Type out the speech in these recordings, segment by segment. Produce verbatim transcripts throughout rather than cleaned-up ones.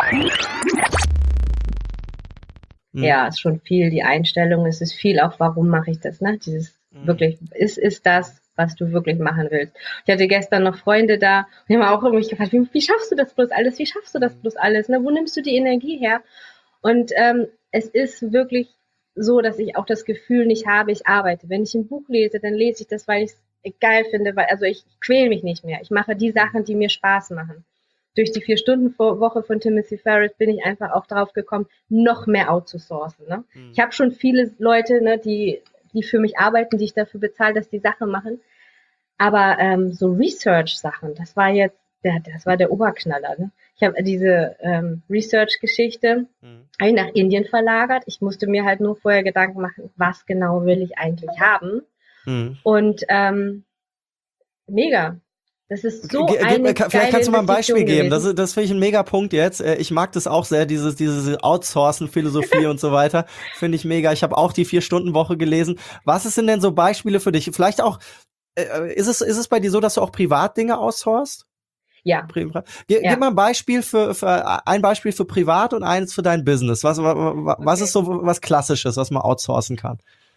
Hm. Ja, ist schon viel die Einstellung. Es ist viel auch, warum mache ich das, ne? Dieses hm. wirklich, ist, ist das, was du wirklich machen willst. Ich hatte gestern noch Freunde da, die haben auch mich gefragt, wie, wie schaffst du das bloß alles? Wie schaffst du das bloß alles? Ne? Wo nimmst du die Energie her? Und ähm, es ist wirklich so, dass ich auch das Gefühl nicht habe, ich arbeite. Wenn ich ein Buch lese, dann lese ich das, weil ich es geil finde, weil also ich quäle mich nicht mehr. Ich mache die Sachen, die mir Spaß machen. Durch die Vier-Stunden-Woche von Timothy Ferriss bin ich einfach auch drauf gekommen, noch mehr outzusourcen. Ne? Mhm. Ich habe schon viele Leute, ne, die, die für mich arbeiten, die ich dafür bezahle, dass die Sache machen. Aber ähm, so Research-Sachen, das war jetzt, der, das war der Oberknaller. Ne? Ich habe diese ähm, Research-Geschichte mhm. habe ich nach Indien verlagert. Ich musste mir halt nur vorher Gedanken machen, was genau will ich eigentlich haben. Mhm. Und ähm, mega. Das ist so Ge- eine Vielleicht geile kannst du mal ein Beispiel geben. gewesen. Das, das finde ich ein mega Punkt jetzt. Ich mag das auch sehr, dieses, diese Outsourcen-Philosophie und so weiter. Finde ich mega. Ich habe auch die Vier-Stunden-Woche gelesen. Was sind denn so Beispiele für dich? Vielleicht auch, äh, ist es, ist es bei dir so, dass du auch Privatdinge outsourcest? Ja. Ge- ja. Gib mal ein Beispiel für, für ein Beispiel für privat und eins für dein Business. Was, was, was okay. ist so was Klassisches, was man outsourcen kann?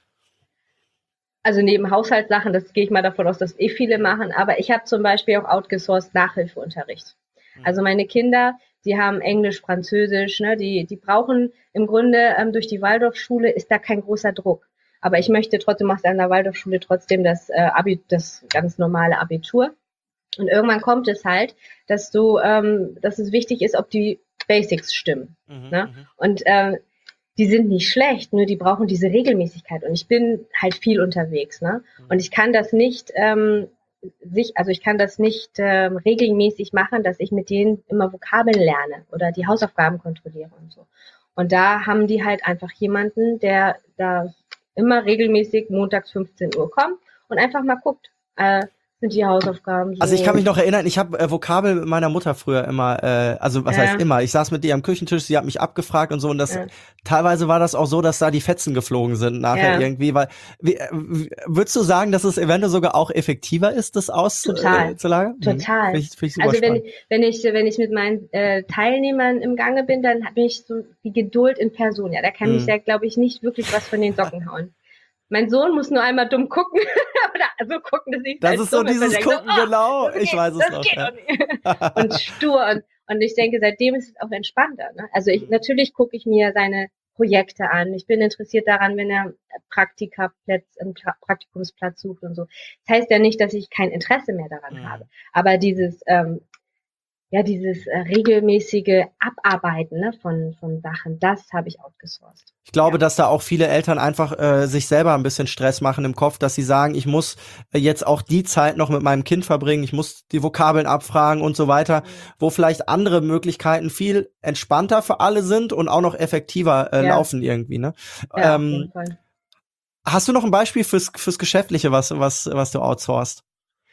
Also neben Haushaltssachen, das gehe ich mal davon aus, dass eh viele machen, aber ich habe zum Beispiel auch outgesourced Nachhilfeunterricht. Mhm. Also meine Kinder, die haben Englisch, Französisch, ne, die die brauchen im Grunde ähm, durch die Waldorfschule ist da kein großer Druck. Aber ich möchte trotzdem, machst an der Waldorfschule trotzdem das äh, Abi, das ganz normale Abitur. Und irgendwann kommt es halt, dass du, ähm, dass es wichtig ist, ob die Basics stimmen. Mhm, ne? Und ähm, die sind nicht schlecht, nur die brauchen diese Regelmäßigkeit. Und ich bin halt viel unterwegs, ne? Und ich kann das nicht, ähm, sich, also ich kann das nicht ähm, regelmäßig machen, dass ich mit denen immer Vokabeln lerne oder die Hausaufgaben kontrolliere und so. Und da haben die halt einfach jemanden, der da immer regelmäßig montags fünfzehn Uhr kommt und einfach mal guckt, äh, sind die Hausaufgaben so. Also ich kann mich noch erinnern, ich habe äh, Vokabel mit meiner Mutter früher immer, äh, also was ja. heißt immer, ich saß mit ihr am Küchentisch, sie hat mich abgefragt und so und das, ja. teilweise war das auch so, dass da die Fetzen geflogen sind nachher ja. irgendwie, weil, wie, äh, würdest du sagen, dass es eventuell sogar auch effektiver ist, das auszulagern? Total, äh, total. Find ich, find ich super also wenn, wenn ich, wenn ich mit meinen äh, Teilnehmern im Gange bin, dann bin ich so die Geduld in Person, ja, da kann mhm. mich ja, glaube ich, nicht wirklich was von den Socken hauen. Mein Sohn muss nur einmal dumm gucken oder so gucken, dass ich das halt ist so dieses Gucken, so, oh, genau. Ich geht, weiß es noch. Ja. Und stur und und ich denke, seitdem ist es auch entspannter. Ne? Also ich natürlich gucke ich mir seine Projekte an. Ich bin interessiert daran, wenn er Praktikaplatz, einen Praktikumsplatz sucht und so. Das heißt ja nicht, dass ich kein Interesse mehr daran mhm. habe. Aber dieses ähm, ja, dieses äh, regelmäßige Abarbeiten ne, von von Sachen, das habe ich outgesourced. Ich glaube, ja. dass da auch viele Eltern einfach äh, sich selber ein bisschen Stress machen im Kopf, dass sie sagen, ich muss äh, jetzt auch die Zeit noch mit meinem Kind verbringen, ich muss die Vokabeln abfragen und so weiter, mhm. wo vielleicht andere Möglichkeiten viel entspannter für alle sind und auch noch effektiver äh, ja. laufen irgendwie. Ne? Ja, ähm, auf jeden Fall. Hast du noch ein Beispiel fürs fürs Geschäftliche, was was was du outsourcest?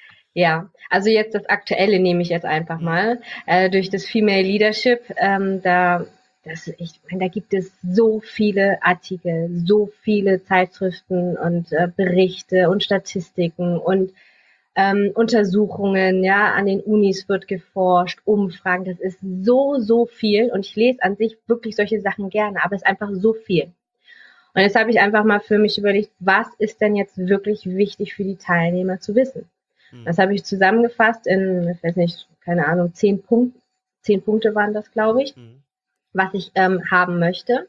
Ja, also jetzt das Aktuelle nehme ich jetzt einfach mal äh, durch das Female Leadership. Ähm, da, das, ich meine, da gibt es so viele Artikel, so viele Zeitschriften und äh, Berichte und Statistiken und ähm, Untersuchungen. Ja, an den Unis wird geforscht, Umfragen. Das ist so so viel und ich lese an sich wirklich solche Sachen gerne, aber es ist einfach so viel. Und jetzt habe ich einfach mal für mich überlegt, was ist denn jetzt wirklich wichtig für die Teilnehmer zu wissen? Das habe ich zusammengefasst in, ich weiß nicht, keine Ahnung, zehn Punkte, zehn Punkte waren das, glaube ich, mhm. was ich ähm, haben möchte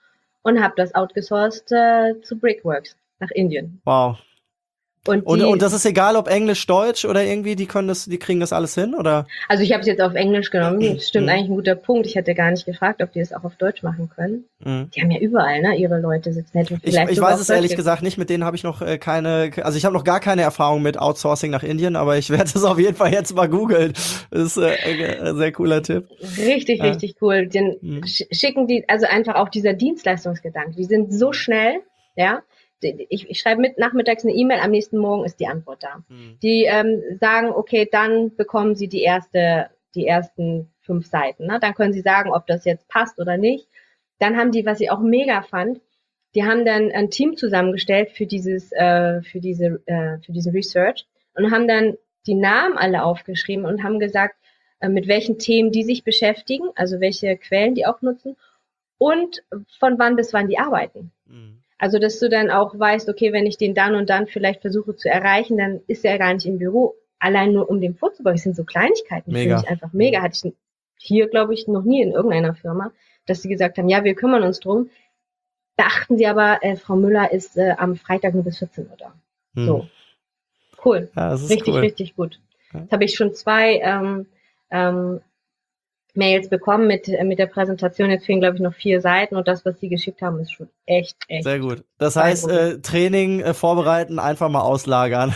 und habe das outgesourced äh, zu Brickworks nach Indien. Wow. Und, und, die, und das ist egal, ob Englisch, Deutsch oder irgendwie, die können das, die kriegen das alles hin, oder? Also ich habe es jetzt auf Englisch genommen. Das stimmt mhm. eigentlich ein guter Punkt. Ich hätte gar nicht gefragt, ob die es auch auf Deutsch machen können. Mhm. Die haben ja überall, ne, ihre Leute sitzen. Hätte vielleicht ich ich weiß es ehrlich gesagt nicht. Mit denen habe ich noch äh, keine, also ich habe noch gar keine Erfahrung mit Outsourcing nach Indien, aber ich werde es auf jeden Fall jetzt mal googeln. Das ist äh, ein sehr cooler Tipp. Richtig, ja. richtig cool. Den mhm. schicken die, also einfach auch dieser Dienstleistungsgedanke. Die sind so schnell, ja. Ich, ich schreibe mit nachmittags eine E-Mail, am nächsten Morgen ist die Antwort da. Mhm. Die ähm, sagen, okay, dann bekommen Sie die erste, die ersten fünf Seiten. Ne? Dann können Sie sagen, ob das jetzt passt oder nicht. Dann haben die, was ich auch mega fand, die haben dann ein Team zusammengestellt für dieses, äh, für diese, äh, für diese Research und haben dann die Namen alle aufgeschrieben und haben gesagt, äh, mit welchen Themen die sich beschäftigen, also welche Quellen die auch nutzen und von wann bis wann die arbeiten. Mhm. Also, dass du dann auch weißt, okay, wenn ich den dann und dann vielleicht versuche zu erreichen, dann ist er gar nicht im Büro. Allein nur um den vorzubeugen, das sind so Kleinigkeiten, die finde ich einfach mega. Hatte ich hier, glaube ich, noch nie in irgendeiner Firma, dass sie gesagt haben, ja, wir kümmern uns drum. Da achten sie aber, äh, Frau Müller ist äh, am Freitag nur bis vierzehn Uhr da. Hm. So. Cool. Ja, das ist richtig, cool. richtig gut. Ja. Jetzt habe ich schon zwei ähm, ähm, Mails bekommen mit mit der Präsentation. Jetzt fehlen, glaube ich, noch vier Seiten und das, was sie geschickt haben, ist schon echt, echt. Sehr gut. Das heißt, äh, Training äh, vorbereiten, einfach mal auslagern.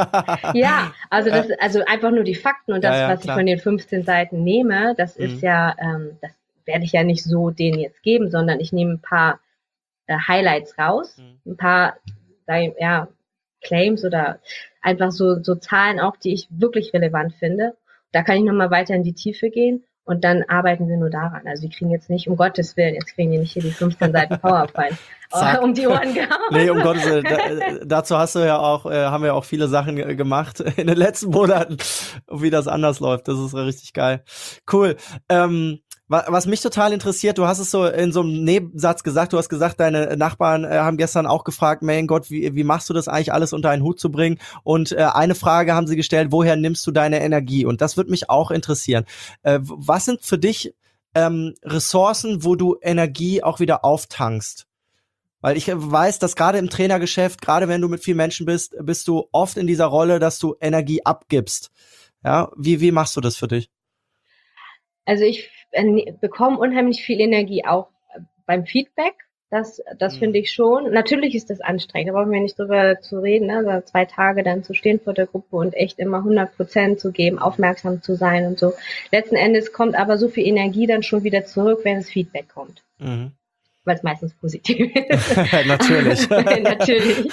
Ja, also das, also einfach nur die Fakten und das, ja, ja, was klar. ich von den fünfzehn Seiten nehme, das mhm. ist ja, ähm, das werde ich ja nicht so denen jetzt geben, sondern ich nehme ein paar äh, Highlights raus, mhm. ein paar, ja, Claims oder einfach so so Zahlen auch, die ich wirklich relevant finde. Da kann ich nochmal weiter in die Tiefe gehen. Und dann arbeiten wir nur daran. Also die kriegen jetzt nicht, um Gottes Willen, jetzt kriegen die nicht hier die fünfzehn Seiten PowerPoint um die Ohren gehauen. Nee, um Gottes Willen. Da, dazu hast du ja auch, äh, haben wir ja auch viele Sachen gemacht in den letzten Monaten, wie das anders läuft. Das ist richtig geil. Cool. Ähm, Was mich total interessiert, du hast es so in so einem Nebensatz gesagt, du hast gesagt, deine Nachbarn äh, haben gestern auch gefragt, mein Gott, wie, wie machst du das eigentlich alles unter einen Hut zu bringen? Und äh, eine Frage haben sie gestellt, woher nimmst du deine Energie? Und das würde mich auch interessieren. Äh, was sind für dich ähm, Ressourcen, wo du Energie auch wieder auftankst? Weil ich weiß, dass gerade im Trainergeschäft, gerade wenn du mit vielen Menschen bist, bist du oft in dieser Rolle, dass du Energie abgibst. Ja, wie, wie machst du das für dich? Also ich bekomme unheimlich viel Energie auch beim Feedback. Das, das mhm. finde ich schon. Natürlich ist das anstrengend, da brauchen wir nicht drüber zu reden, ne? Also zwei Tage dann zu stehen vor der Gruppe und echt immer hundert Prozent zu geben, aufmerksam zu sein und so. Letzten Endes kommt aber so viel Energie dann schon wieder zurück, wenn das Feedback kommt. Mhm. Weil es meistens positiv ist. Natürlich. Natürlich.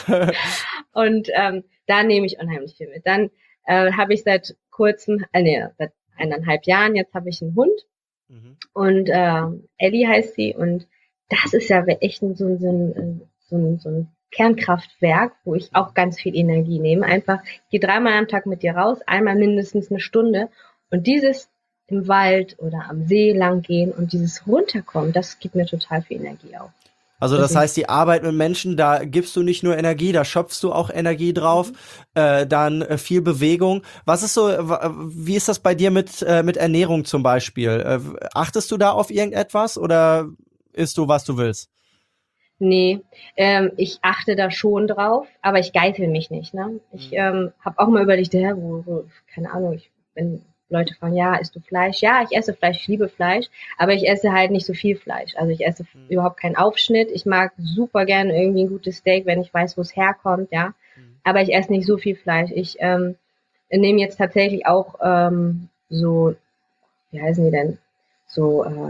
Und ähm, da nehme ich unheimlich viel mit. Dann äh, habe ich seit kurzem, äh, nee, seit eineinhalb Jahren, jetzt habe ich einen Hund. Mhm. Und äh, Ellie heißt sie. Und das ist ja echt so, so, ein, so, ein, so ein Kernkraftwerk, wo ich auch ganz viel Energie nehme. Einfach, ich gehe dreimal am Tag mit dir raus, einmal mindestens eine Stunde. Und dieses im Wald oder am See lang gehen und dieses Runterkommen, das gibt mir total viel Energie auch. Also das heißt, die Arbeit mit Menschen, da gibst du nicht nur Energie, da schöpfst du auch Energie drauf, mhm. äh, dann äh, viel Bewegung. Was ist so, wie ist das bei dir mit äh, mit Ernährung zum Beispiel? Äh, achtest du da auf irgendetwas oder isst du, was du willst? Nee, ähm, ich achte da schon drauf, aber ich geißel mich nicht. Ne? Ich mhm. ähm, habe auch mal überlegt, ja, wo, wo, keine Ahnung, ich bin Leute fragen, ja, isst du Fleisch? Ja, ich esse Fleisch, ich liebe Fleisch, aber ich esse halt nicht so viel Fleisch. Also ich esse mhm. überhaupt keinen Aufschnitt. Ich mag super gerne irgendwie ein gutes Steak, wenn ich weiß, wo es herkommt, ja. Mhm. Aber ich esse nicht so viel Fleisch. Ich ähm, nehme jetzt tatsächlich auch ähm, so, wie heißen die denn? So äh,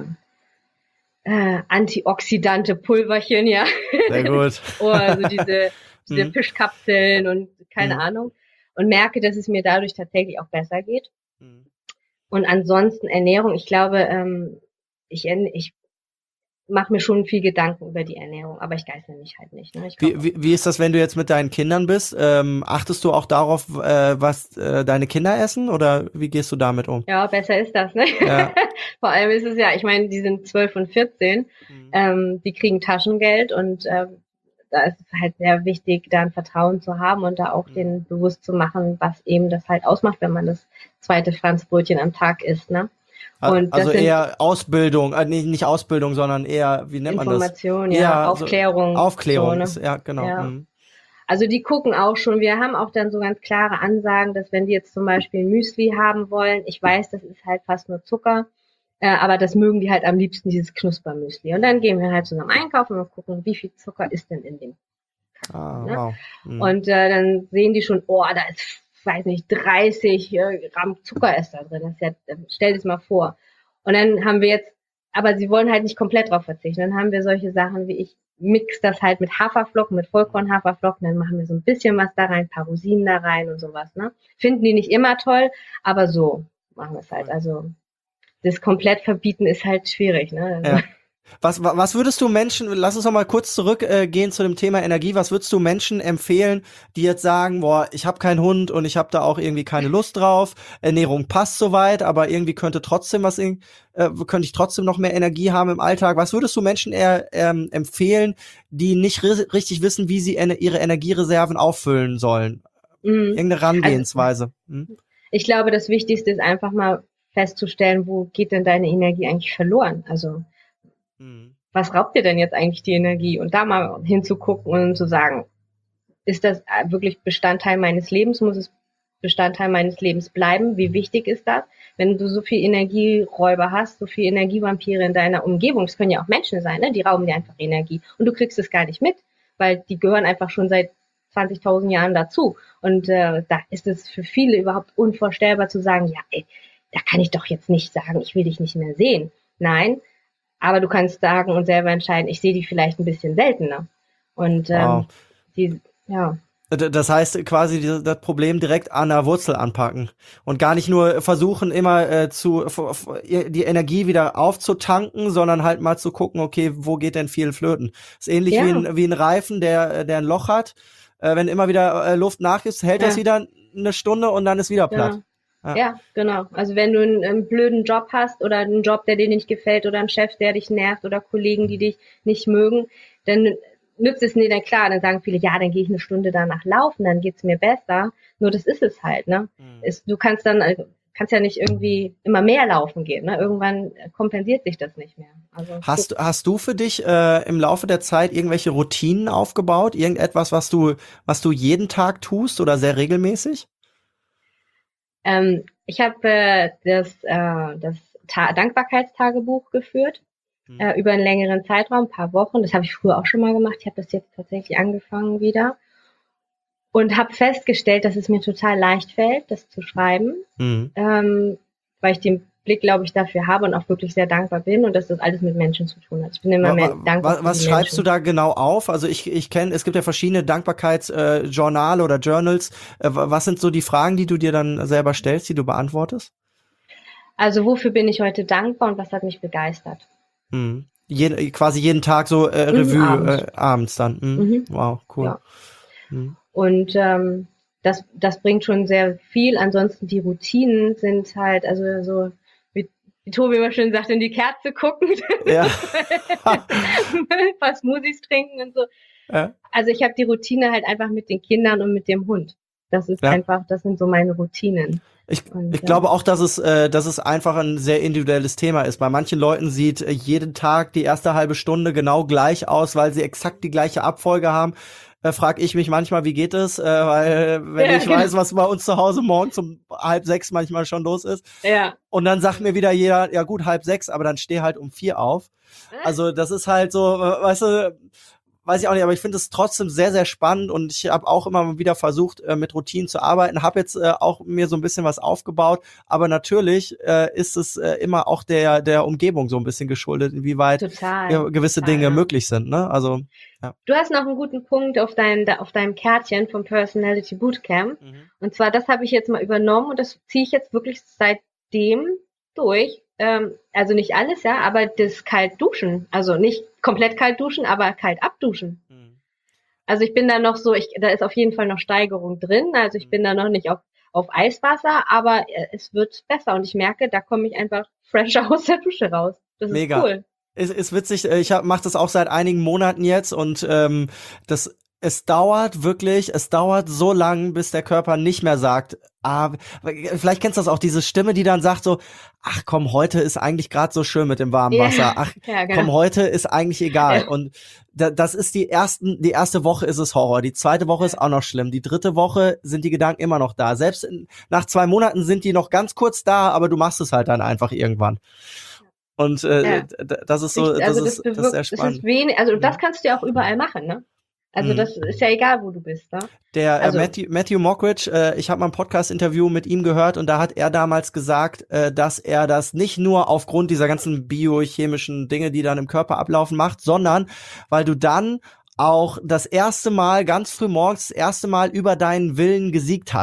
äh, Antioxidante Pulverchen, ja. Sehr gut. Oder so diese, diese mhm. Fischkapseln und keine mhm. Ahnung. Und merke, dass es mir dadurch tatsächlich auch besser geht. Und ansonsten Ernährung, ich glaube, ähm, ich, ich mache mir schon viel Gedanken über die Ernährung, aber ich geißel mich halt nicht. Ne? Ich wie, wie, wie ist das, wenn du jetzt mit deinen Kindern bist? Ähm, achtest du auch darauf, äh, was äh, deine Kinder essen oder wie gehst du damit um? Ja, besser ist das, ne? Ja. Vor allem ist es ja, ich meine, die sind zwölf und vierzehn, mhm. ähm, die kriegen Taschengeld und ähm, da ist es halt sehr wichtig, da ein Vertrauen zu haben und da auch denen bewusst zu machen, was eben das halt ausmacht, wenn man das zweite Franzbrötchen am Tag isst, ne? Und also eher Ausbildung, äh, nicht, nicht Ausbildung, sondern eher, wie nennt man das? Information, ja, ja, Aufklärung. So Aufklärung, so, ne? Ja, genau. Ja. Mhm. Also die gucken auch schon, wir haben auch dann so ganz klare Ansagen, dass wenn die jetzt zum Beispiel Müsli haben wollen, ich weiß, das ist halt fast nur Zucker, Äh, aber das mögen die halt am liebsten, dieses Knuspermüsli. Und dann gehen wir halt zusammen einkaufen und gucken, wie viel Zucker ist denn in dem Kaffee. Ah, ne? Wow. Mhm. Und äh, dann sehen die schon, oh, da ist, weiß nicht, dreißig äh, Gramm Zucker ist da drin. Das ist ja, stell dir das mal vor. Und dann haben wir jetzt, aber sie wollen halt nicht komplett drauf verzichten. Dann haben wir solche Sachen wie ich mix das halt mit Haferflocken, mit Vollkornhaferflocken, dann machen wir so ein bisschen was da rein, ein paar Rosinen da rein und sowas. Ne? Finden die nicht immer toll, aber so machen wir es halt. Also das komplett verbieten ist halt schwierig, ne? Also. Ja. Was, wa- was würdest du Menschen, lass uns noch mal kurz zurückgehen äh, gehen zu dem Thema Energie, was würdest du Menschen empfehlen, die jetzt sagen, boah, ich habe keinen Hund und ich habe da auch irgendwie keine Lust drauf, Ernährung passt soweit, aber irgendwie könnte trotzdem was, in, äh, könnte ich trotzdem noch mehr Energie haben im Alltag. Was würdest du Menschen eher ähm, empfehlen, die nicht ri- richtig wissen, wie sie ene- ihre Energiereserven auffüllen sollen? Mhm. Irgendeine Also Herangehensweise. Hm? ich glaube, das Wichtigste ist einfach mal festzustellen, wo geht denn deine Energie eigentlich verloren? Also Hm. was raubt dir denn jetzt eigentlich die Energie? Und da mal hinzugucken und zu sagen, ist das wirklich Bestandteil meines Lebens? Muss es Bestandteil meines Lebens bleiben? Wie wichtig ist das? Wenn du so viel Energieräuber hast, so viel Energievampire in deiner Umgebung, das können ja auch Menschen sein, ne? Die rauben dir einfach Energie und du kriegst es gar nicht mit, weil die gehören einfach schon seit zwanzigtausend Jahren dazu. Und äh, da ist es für viele überhaupt unvorstellbar zu sagen, ja, ey, da kann ich doch jetzt nicht sagen, ich will dich nicht mehr sehen. Nein, aber du kannst sagen und selber entscheiden, ich sehe die vielleicht ein bisschen seltener. Und ähm, Wow. die, ja. D- Das heißt quasi die- das Problem direkt an der Wurzel anpacken und gar nicht nur versuchen immer äh, zu f- f- die Energie wieder aufzutanken, sondern halt mal zu gucken, okay, wo geht denn viel flöten? Ist ähnlich Ja. wie ein wie ein Reifen, der der ein Loch hat. Äh, wenn immer wieder äh, Luft nachgibst, hält das Ja. wieder eine Stunde und dann ist wieder platt. Genau. Ja. Ja, genau. Also wenn du einen, einen blöden Job hast oder einen Job, der dir nicht gefällt oder einen Chef, der dich nervt oder Kollegen, die dich nicht mögen, dann nützt es nicht, dann klar, dann sagen viele, ja, dann gehe ich eine Stunde danach laufen, dann geht's mir besser. Nur das ist es halt, ne? Mhm. Es, du kannst dann, also, kannst ja nicht irgendwie immer mehr laufen gehen, ne? Irgendwann kompensiert sich das nicht mehr. Also Hast, hast du für dich äh, im Laufe der Zeit irgendwelche Routinen aufgebaut? Irgendetwas, was du, was du jeden Tag tust oder sehr regelmäßig? Ähm, ich habe äh, das, äh, das Ta- Dankbarkeitstagebuch geführt Hm. äh, über einen längeren Zeitraum, ein paar Wochen. Das habe ich früher auch schon mal gemacht. Ich habe das jetzt tatsächlich angefangen wieder und habe festgestellt, dass es mir total leicht fällt, das zu schreiben, Hm. ähm, weil ich den Blick, glaube ich, dafür habe und auch wirklich sehr dankbar bin und dass das alles mit Menschen zu tun hat. Ich bin immer Wa- mehr wa- dankbar wa- für Was die schreibst Menschen. du da genau auf? Also ich, ich kenne, es gibt ja verschiedene Dankbarkeitsjournale äh, Journale oder Journals. Äh, wa- was sind so die Fragen, die du dir dann selber stellst, die du beantwortest? Also wofür bin ich heute dankbar und was hat mich begeistert? Hm. Jeden, quasi jeden Tag so äh, Mhm, Revue abends. äh, abends dann. Hm. Mhm. Wow, cool. Ja. Hm. Und ähm, das, das bringt schon sehr viel. Ansonsten die Routinen sind halt, also so, wie, wie Tobi immer schön sagt, in die Kerze gucken, Ja. ein paar Smoothies trinken und so. Ja. Also ich habe die Routine halt einfach mit den Kindern und mit dem Hund. Das ist Ja. einfach, das sind so meine Routinen. Ich, Und, ich ja. glaube auch, dass es, äh, dass es einfach ein sehr individuelles Thema ist. Bei manchen Leuten sieht äh, jeden Tag die erste halbe Stunde genau gleich aus, weil sie exakt die gleiche Abfolge haben. Äh, frag ich mich manchmal, wie geht es? Äh, weil wenn Ja, ich genau. weiß, was bei uns zu Hause morgens um halb sechs manchmal schon los ist. Ja. Und dann sagt mir wieder jeder, ja gut, halb sechs, aber dann steh halt um vier auf. Also das ist halt so, äh, weißt du, weiß ich auch nicht, aber ich finde es trotzdem sehr, sehr spannend und ich habe auch immer wieder versucht, äh, mit Routinen zu arbeiten, habe jetzt äh, auch mir so ein bisschen was aufgebaut, aber natürlich äh, ist es äh, immer auch der der Umgebung so ein bisschen geschuldet, inwieweit Total. ja, gewisse total, Dinge ja. möglich sind, ne? Also Du hast noch einen guten Punkt auf deinem, auf deinem Kärtchen vom Personality Bootcamp. mhm. Und zwar, das habe ich jetzt mal übernommen und das ziehe ich jetzt wirklich seitdem durch. Ähm, also nicht alles, ja, aber das Kaltduschen. Also nicht komplett kalt duschen, aber kalt abduschen. Mhm. Also ich bin da noch so, ich, da ist auf jeden Fall noch Steigerung drin. Also ich bin da noch nicht auf, auf Eiswasser, aber äh, es wird besser und ich merke, da komme ich einfach fresher aus der Dusche raus. Das Mega. ist cool. Ist, ist witzig, äh, ich mache das auch seit einigen Monaten jetzt und ähm, das es dauert wirklich, es dauert so lang, bis der Körper nicht mehr sagt, ah, vielleicht kennst du das auch, diese Stimme, die dann sagt so, ach komm, heute ist eigentlich gerade so schön mit dem warmen Wasser, Ja, ach ja, genau. komm, heute ist eigentlich egal. Ja. Und da, das ist die ersten, die erste Woche ist es Horror, die zweite Woche ist auch noch schlimm, die dritte Woche sind die Gedanken immer noch da. Selbst in, nach zwei Monaten sind die noch ganz kurz da, aber du machst es halt dann einfach irgendwann. Und äh, Ja. d- das ist so, Richtig, das also ist, das das ist bewirkt, sehr das spannend. ist wenig, also Mhm. das kannst du ja auch überall machen, ne? Also Mhm. das ist ja egal, wo du bist, ne? Der Also- äh, Matthew, Matthew Mockridge, äh, ich habe mal ein Podcast-Interview mit ihm gehört und da hat er damals gesagt, äh, dass er das nicht nur aufgrund dieser ganzen biochemischen Dinge, die dann im Körper ablaufen, macht, sondern weil du dann auch das erste Mal, ganz früh morgens, das erste Mal über deinen Willen gesiegt hast.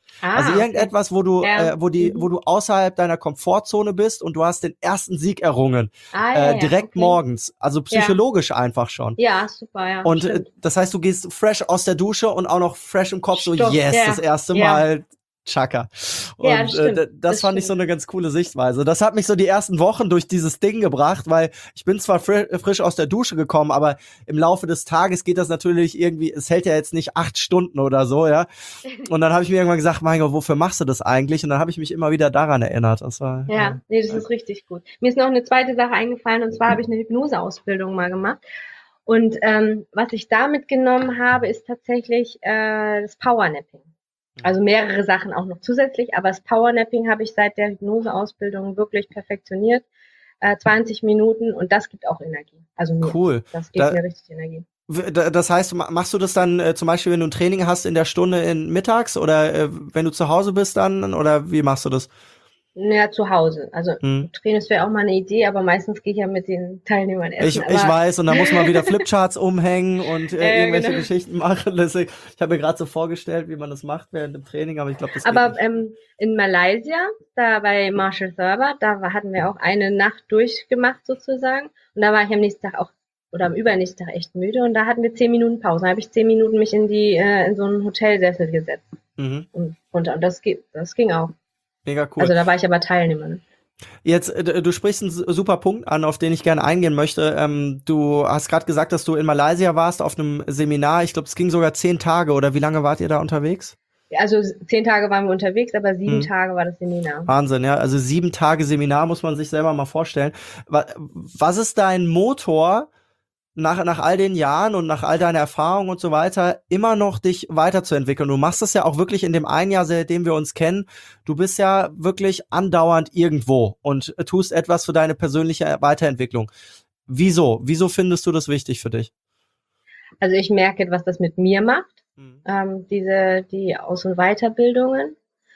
Ah, Also okay. irgendetwas, wo du, Ja. äh, wo die, Mhm. wo du außerhalb deiner Komfortzone bist und du hast den ersten Sieg errungen, Ah, ja, äh, ja, direkt okay. morgens. Also psychologisch einfach schon. Ja, super, ja, Und äh, stimmt. das heißt, du gehst fresh aus der Dusche und auch noch fresh im Kopf, so Stopp, yes, ja, das erste ja. Mal. Chaka. Ja, Und das äh, stimmt, d- das das fand ich stimmt. so eine ganz coole Sichtweise. Das hat mich so die ersten Wochen durch dieses Ding gebracht, weil ich bin zwar fri frisch aus der Dusche gekommen, aber im Laufe des Tages geht das natürlich irgendwie, es hält ja jetzt nicht acht Stunden oder so, ja. Und dann habe ich mir irgendwann gesagt, mein Gott, wofür machst du das eigentlich? Und dann habe ich mich immer wieder daran erinnert. Das war, Ja, äh, nee, das ist richtig gut. Mir ist noch eine zweite Sache eingefallen, und zwar habe ich eine Hypnoseausbildung mal gemacht. Und ähm, was ich da mitgenommen habe, ist tatsächlich äh, das Powernapping. Also mehrere Sachen auch noch zusätzlich, aber das Powernapping habe ich seit der Hypnoseausbildung wirklich perfektioniert. Äh, zwanzig Minuten, und das gibt auch Energie. Also mir. cool. Das gibt Da, mir richtig Energie. w- da- das heißt, ma- machst du das dann äh, zum Beispiel, wenn du ein Training hast in der Stunde in mittags oder äh, wenn du zu Hause bist dann oder wie machst du das? Ja, zu Hause. Also Hm. Training wäre auch mal eine Idee, aber meistens gehe ich ja mit den Teilnehmern Ich, essen. ich aber weiß, und dann muss man wieder Flipcharts umhängen und äh, Ja, irgendwelche genau. Geschichten machen. Deswegen, ich habe mir gerade so vorgestellt, wie man das macht während dem Training, aber ich glaube, das geht Aber nicht. ähm, in Malaysia, da bei Marshall Thurber, da war, hatten wir auch eine Nacht durchgemacht sozusagen. Und da war ich am nächsten Tag auch, oder am übernächsten Tag echt müde. Und da hatten wir zehn Minuten Pause. Da habe ich zehn Minuten mich in die äh, in so einen Hotelsessel gesetzt Mhm. und runter. Und das geht, das ging auch. Mega cool. Also da war ich aber Teilnehmerin. Jetzt, äh, du sprichst einen su- super Punkt an, auf den ich gerne eingehen möchte. Ähm, du hast gerade gesagt, dass du in Malaysia warst auf einem Seminar. Ich glaube, es ging sogar zehn Tage, oder wie lange wart ihr da unterwegs? Also zehn Tage waren wir unterwegs, aber sieben Hm. Tage war das Seminar. Wahnsinn, ja. Also sieben Tage Seminar muss man sich selber mal vorstellen. Wa- Was ist dein Motor, nach, nach all den Jahren und nach all deiner Erfahrungen und so weiter, immer noch dich weiterzuentwickeln? Du machst das ja auch wirklich in dem einen Jahr, seitdem wir uns kennen. Du bist ja wirklich andauernd irgendwo und tust etwas für deine persönliche Weiterentwicklung. Wieso? Wieso findest du das wichtig für dich? Also ich merke, was das mit mir macht, Mhm. ähm, diese die Aus- und Weiterbildungen.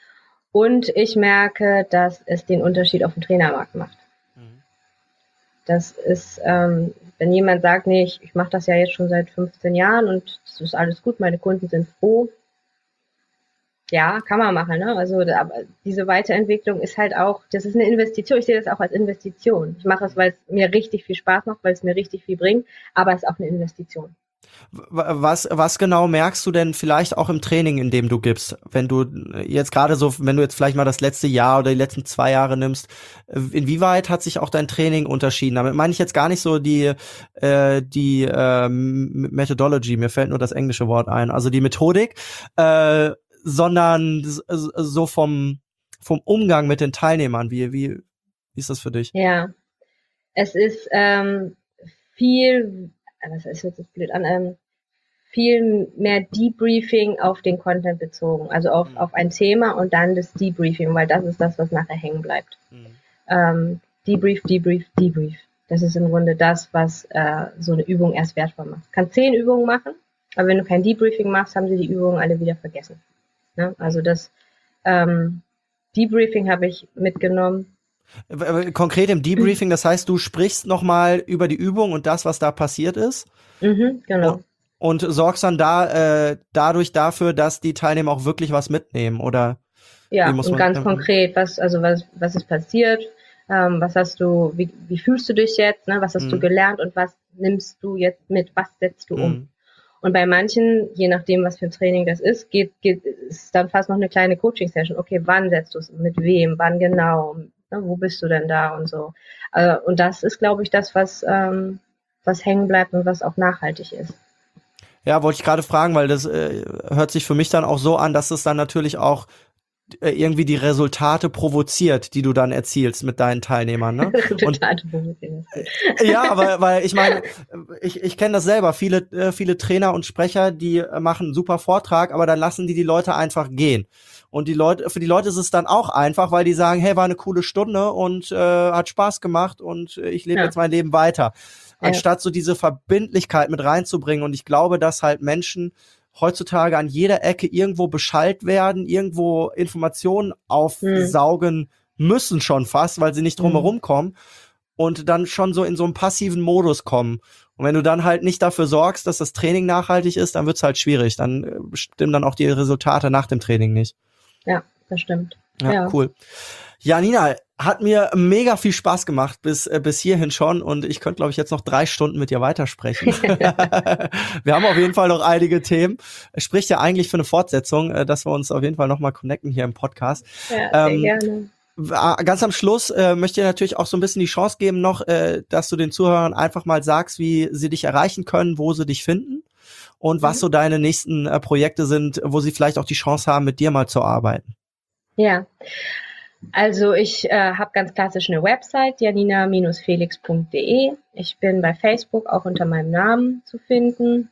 Und ich merke, dass es den Unterschied auf dem Trainermarkt macht. Mhm. Das ist, ähm, wenn jemand sagt, nee, ich, ich mache das ja jetzt schon seit fünfzehn Jahren und es ist alles gut, meine Kunden sind froh. Ja, kann man machen, ne? Also, da- aber diese Weiterentwicklung ist halt auch, das ist eine Investition. Ich sehe das auch als Investition. Ich mache es, weil es mir richtig viel Spaß macht, weil es mir richtig viel bringt, aber es ist auch eine Investition. W- Was, was genau merkst du denn vielleicht auch im Training, in dem du gibst? Wenn du jetzt gerade so, wenn du jetzt vielleicht mal das letzte Jahr oder die letzten zwei Jahre nimmst, äh, inwieweit hat sich auch dein Training unterschieden? Damit meine ich jetzt gar nicht so die, äh, die ähm, Methodology, mir fällt nur das englische Wort ein, also die Methodik, äh, sondern s- s- so vom, vom Umgang mit den Teilnehmern. Wie, wie, wie ist das für dich? Ja, es ist ähm, viel, was ist jetzt blöd an, ähm, viel mehr Debriefing auf den Content bezogen, also auf, Mhm. auf ein Thema und dann das Debriefing, weil das ist das, was nachher hängen bleibt. Mhm. Ähm, Debrief, Debrief, Debrief. Das ist im Grunde das, was äh, so eine Übung erst wertvoll macht. Kann zehn Übungen machen, aber wenn du kein Debriefing machst, haben sie die Übungen alle wieder vergessen. Ne? Also das ähm, Debriefing habe ich mitgenommen. W- Konkret im Debriefing, das heißt, du sprichst nochmal über die Übung und das, was da passiert ist. Mhm, genau. Und, und sorgst dann da äh, dadurch dafür, dass die Teilnehmer auch wirklich was mitnehmen, oder Ja, wie muss und man ganz ähm, konkret, was, also was, was ist passiert, ähm, was hast du, wie, wie fühlst du dich jetzt, ne? Was hast du Mhm. gelernt und was nimmst du jetzt mit, was setzt du um? Mhm. Und bei manchen, je nachdem, was für ein Training das ist, geht, geht, ist dann fast noch eine kleine Coaching-Session. Okay, wann setzt du es, mit wem, wann genau, ne? Wo bist du denn da und so. Äh, und das ist, glaube ich, das, was, ähm, was hängen bleibt und was auch nachhaltig ist. Ja, wollte ich gerade fragen, weil das äh, hört sich für mich dann auch so an, dass es dann natürlich auch äh, irgendwie die Resultate provoziert, die du dann erzielst mit deinen Teilnehmern, ne? Und Total provoziert. ja, aber weil ich meine, ich, ich kenne das selber. Viele, äh, viele Trainer und Sprecher, die äh, machen einen super Vortrag, aber dann lassen die die Leute einfach gehen. Und die Leute, für die Leute ist es dann auch einfach, weil die sagen, hey, war eine coole Stunde und äh, hat Spaß gemacht und äh, ich lebe Ja. jetzt mein Leben weiter. Ja. Anstatt so diese Verbindlichkeit mit reinzubringen. Und ich glaube, dass halt Menschen heutzutage an jeder Ecke irgendwo beschallt werden, irgendwo Informationen aufsaugen müssen schon fast, weil sie nicht drumherum kommen und dann schon so in so einen passiven Modus kommen. Und wenn du dann halt nicht dafür sorgst, dass das Training nachhaltig ist, dann wird's halt schwierig. Dann äh, stimmen dann auch die Resultate nach dem Training nicht. Ja, das stimmt. Ja, Ja. Cool. Ja, Nina, hat mir mega viel Spaß gemacht bis äh, bis hierhin schon und ich könnte, glaube ich, jetzt noch drei Stunden mit dir weitersprechen. Wir haben auf jeden Fall noch einige Themen. Es spricht ja eigentlich für eine Fortsetzung, äh, dass wir uns auf jeden Fall noch mal connecten hier im Podcast. Ja, sehr Ähm, gerne. Ganz am Schluss äh, möchte ich dir natürlich auch so ein bisschen die Chance geben noch, äh, dass du den Zuhörern einfach mal sagst, wie sie dich erreichen können, wo sie dich finden und was Mhm. so deine nächsten äh, Projekte sind, wo sie vielleicht auch die Chance haben, mit dir mal zu arbeiten. Ja, also ich äh, habe ganz klassisch eine Website, janina Felix punkt de. Ich bin bei Facebook auch unter meinem Namen zu finden.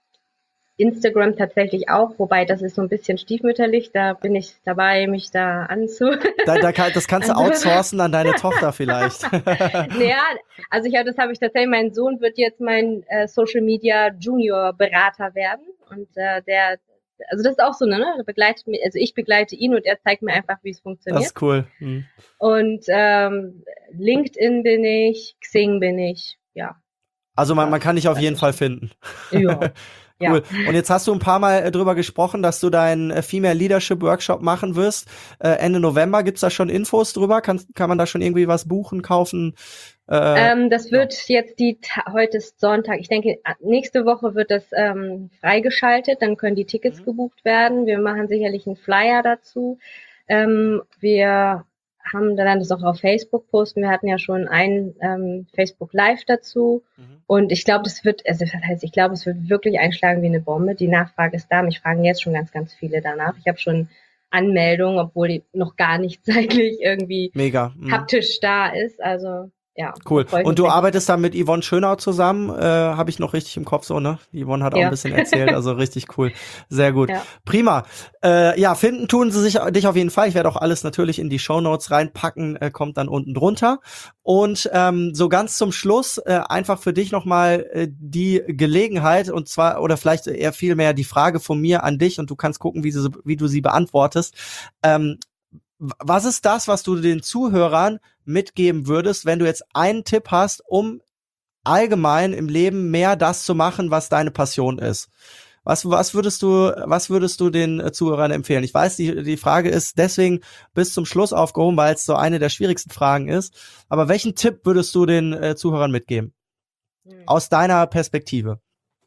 Instagram tatsächlich auch, wobei das ist so ein bisschen stiefmütterlich, da bin ich dabei, mich da anzu... Da, da kann, das kannst du Also- outsourcen an deine Tochter vielleicht. Naja, also ich, das habe ich tatsächlich, mein Sohn wird jetzt mein äh, Social Media Junior Berater werden und äh, der, also das ist auch so, ne, der begleitet mich, also ich begleite ihn und er zeigt mir einfach, wie es Das funktioniert. ist cool. Hm. Und ähm, LinkedIn bin ich, Xing bin ich, ja. Also man, Ja, man kann dich auf das jeden ist Fall schon- finden. Ja. Cool. Ja. Und jetzt hast du ein paar Mal äh, drüber gesprochen, dass du deinen äh, Female Leadership Workshop machen wirst. Äh, Ende November. Gibt's da schon Infos drüber? Kann, kann man da schon irgendwie was buchen, kaufen? Äh, Ähm, das wird jetzt die, Ta- heute ist Sonntag, ich denke, nächste Woche wird das ähm, freigeschaltet, dann können die Tickets Mhm. gebucht werden. Wir machen sicherlich einen Flyer dazu. Ähm, wir haben dann das auch auf Facebook posten. Wir hatten ja schon ein ähm, Facebook Live dazu. Mhm. Und ich glaube, das wird, also das heißt, ich glaube, es wird wirklich einschlagen wie eine Bombe. Die Nachfrage ist da. Mich fragen jetzt schon ganz, ganz viele danach. Ich habe schon Anmeldungen, obwohl die noch gar nicht zeitlich irgendwie Mega. Mhm. haptisch da ist. Also ja, Cool. da freue ich Und mich du richtig. arbeitest dann mit Yvonne Schönau zusammen, äh, habe ich noch richtig im Kopf so, ne? Yvonne hat auch Ja. ein bisschen erzählt, also richtig cool. Sehr gut. Ja. Prima. Äh, ja, finden tun sie sich dich auf jeden Fall. Ich werde auch alles natürlich in die Shownotes reinpacken, äh, kommt dann unten drunter. Und ähm, so ganz zum Schluss äh, einfach für dich nochmal äh, die Gelegenheit und zwar, oder vielleicht eher vielmehr die Frage von mir an dich und du kannst gucken, wie, sie, wie du sie beantwortest. Ähm, Was ist das, was du den Zuhörern mitgeben würdest, wenn du jetzt einen Tipp hast, um allgemein im Leben mehr das zu machen, was deine Passion ist? Was, was würdest du, was würdest du den Zuhörern empfehlen? Ich weiß, die, die Frage ist deswegen bis zum Schluss aufgehoben, weil es so eine der schwierigsten Fragen ist. Aber welchen Tipp würdest du den äh, Zuhörern mitgeben? Hm. Aus deiner Perspektive.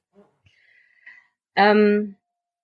Ähm,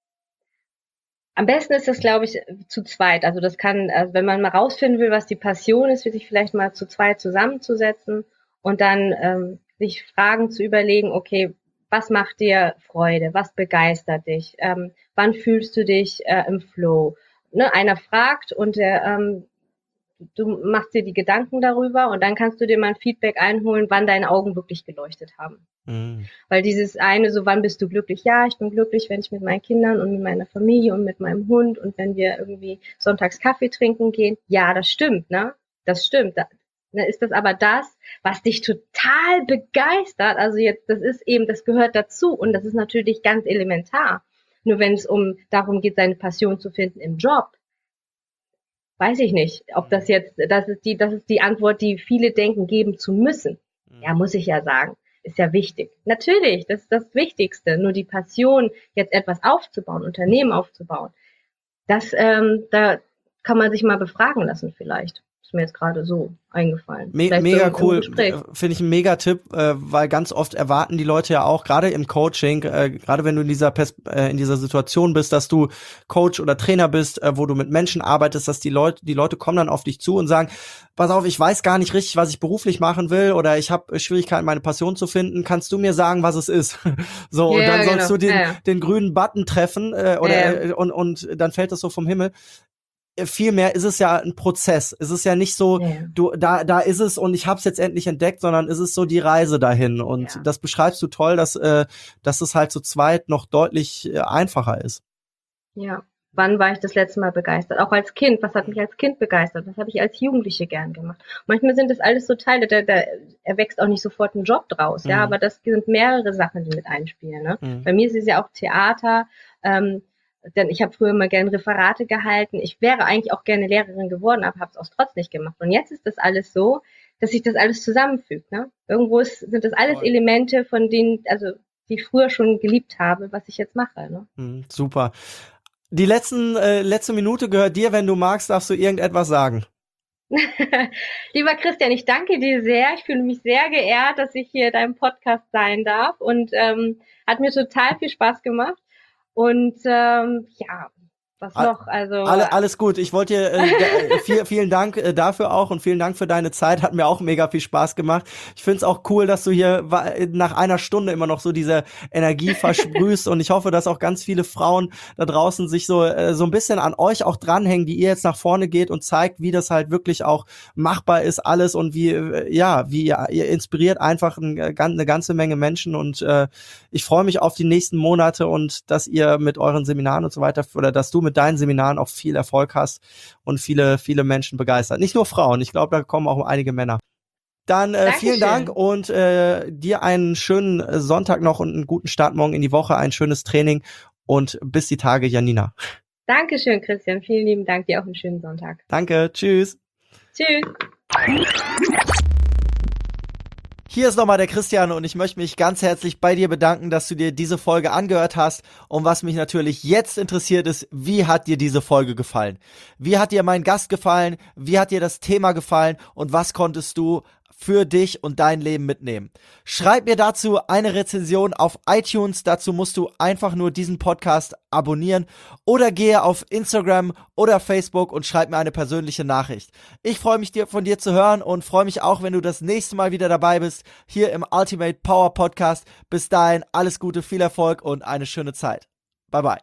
am besten ist das, glaube ich, zu zweit. Also das kann, also wenn man mal rausfinden will, was die Passion ist, sich vielleicht mal zu zweit zusammenzusetzen und dann ähm, sich Fragen zu überlegen, okay, was macht dir Freude? Was begeistert dich? Ähm, wann fühlst du dich äh, im Flow? Ne, einer fragt und der, ähm, du machst dir die Gedanken darüber und dann kannst du dir mal ein Feedback einholen, wann deine Augen wirklich geleuchtet haben. Mhm. Weil dieses eine, so wann bist du glücklich? Ja, ich bin glücklich, wenn ich mit meinen Kindern und mit meiner Familie und mit meinem Hund und wenn wir irgendwie sonntags Kaffee trinken gehen. Ja, das stimmt, ne? Das stimmt. Da, ne, ist das aber das, was dich total begeistert? Also jetzt, das ist eben, das gehört dazu und das ist natürlich ganz elementar. Nur wenn es um darum geht, seine Passion zu finden im Job, weiß ich nicht, ob das jetzt, das ist die, das ist die Antwort, die viele denken, geben zu müssen. Ja, muss ich ja sagen. Ist ja wichtig. Natürlich, das ist das Wichtigste. Nur die Passion, jetzt etwas aufzubauen, Unternehmen aufzubauen, das, ähm, da kann man sich mal befragen lassen vielleicht. Ist mir jetzt gerade so eingefallen. Me Vielleicht mega so im, im cool, Gespräch. finde ich ein mega Tipp, äh, weil ganz oft erwarten die Leute ja auch, gerade im Coaching, äh, gerade wenn du in dieser Pers äh, in dieser Situation bist, dass du Coach oder Trainer bist, äh, wo du mit Menschen arbeitest, dass die Leute die Leute kommen dann auf dich zu und sagen, pass auf, ich weiß gar nicht richtig, was ich beruflich machen will oder ich habe Schwierigkeiten, meine Passion zu finden, kannst du mir sagen, was es ist? So, und Ja, dann sollst genau. du den Ja, ja. den grünen Button treffen äh, oder Ja, ja. äh, und und dann fällt das so vom Himmel. Vielmehr ist es ja ein Prozess. Es ist ja nicht so, Ja, ja. du, da, da ist es und ich habe es jetzt endlich entdeckt, sondern es ist so die Reise dahin. Und Ja. das beschreibst du toll, dass, äh, dass es halt zu zweit noch deutlich äh, einfacher ist. Ja. Wann war ich das letzte Mal begeistert? Auch als Kind. Was hat mich als Kind begeistert? Was habe ich als Jugendliche gern gemacht? Manchmal sind das alles so Teile, da, da erwächst auch nicht sofort ein Job draus, ja, Mhm. aber das sind mehrere Sachen, die mit einspielen. Ne? Mhm. Bei mir ist es ja auch Theater, ähm, denn ich habe früher immer gerne Referate gehalten. Ich wäre eigentlich auch gerne Lehrerin geworden, aber habe es aus Trotz nicht gemacht. Und jetzt ist das alles so, dass sich das alles zusammenfügt. Ne? Irgendwo ist, sind das alles Toll. Elemente, von denen, also die ich früher schon geliebt habe, was ich jetzt mache. Ne? Mhm, super. Die letzten, äh, letzte Minute gehört dir. Wenn du magst, darfst du irgendetwas sagen. Lieber Christian, ich danke dir sehr. Ich fühle mich sehr geehrt, dass ich hier in deinem Podcast sein darf und ähm, hat mir total viel Spaß gemacht. Und ähm, ja, was noch? Also Alle, alles gut. Ich wollte dir äh, viel, vielen Dank äh, dafür auch und vielen Dank für deine Zeit. Hat mir auch mega viel Spaß gemacht. Ich finde es auch cool, dass du hier nach einer Stunde immer noch so diese Energie versprühst und ich hoffe, dass auch ganz viele Frauen da draußen sich so äh, so ein bisschen an euch auch dranhängen, die ihr jetzt nach vorne geht und zeigt, wie das halt wirklich auch machbar ist alles und wie äh, ja wie ihr, ihr inspiriert einfach ein, eine ganze Menge Menschen und äh, ich freue mich auf die nächsten Monate und dass ihr mit euren Seminaren und so weiter oder dass du mit deinen Seminaren auch viel Erfolg hast und viele, viele Menschen begeistert. Nicht nur Frauen, ich glaube, da kommen auch einige Männer. Dann äh, vielen Dank und äh, dir einen schönen Sonntag noch und einen guten Start morgen in die Woche, ein schönes Training und bis die Tage, Janina. Dankeschön, Christian. Vielen lieben Dank. Dir auch einen schönen Sonntag. Danke. Tschüss. Tschüss. Hier ist nochmal der Christian und ich möchte mich ganz herzlich bei dir bedanken, dass du dir diese Folge angehört hast. Und was mich natürlich jetzt interessiert ist, wie hat dir diese Folge gefallen? Wie hat dir mein Gast gefallen? Wie hat dir das Thema gefallen? Und was konntest du für dich und dein Leben mitnehmen? Schreib mir dazu eine Rezension auf iTunes. Dazu musst du einfach nur diesen Podcast abonnieren oder gehe auf Instagram oder Facebook und schreib mir eine persönliche Nachricht. Ich freue mich dir, von dir zu hören und freue mich auch, wenn du das nächste Mal wieder dabei bist, hier im Ultimate Power Podcast. Bis dahin, alles Gute, viel Erfolg und eine schöne Zeit. Bye bye.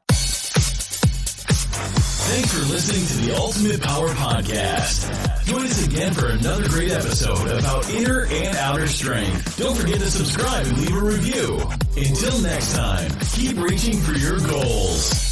Thanks for listening to the Ultimate Power Podcast. Join us again for another great episode about inner and outer strength. Don't forget to subscribe and leave a review. Until next time, keep reaching for your goals.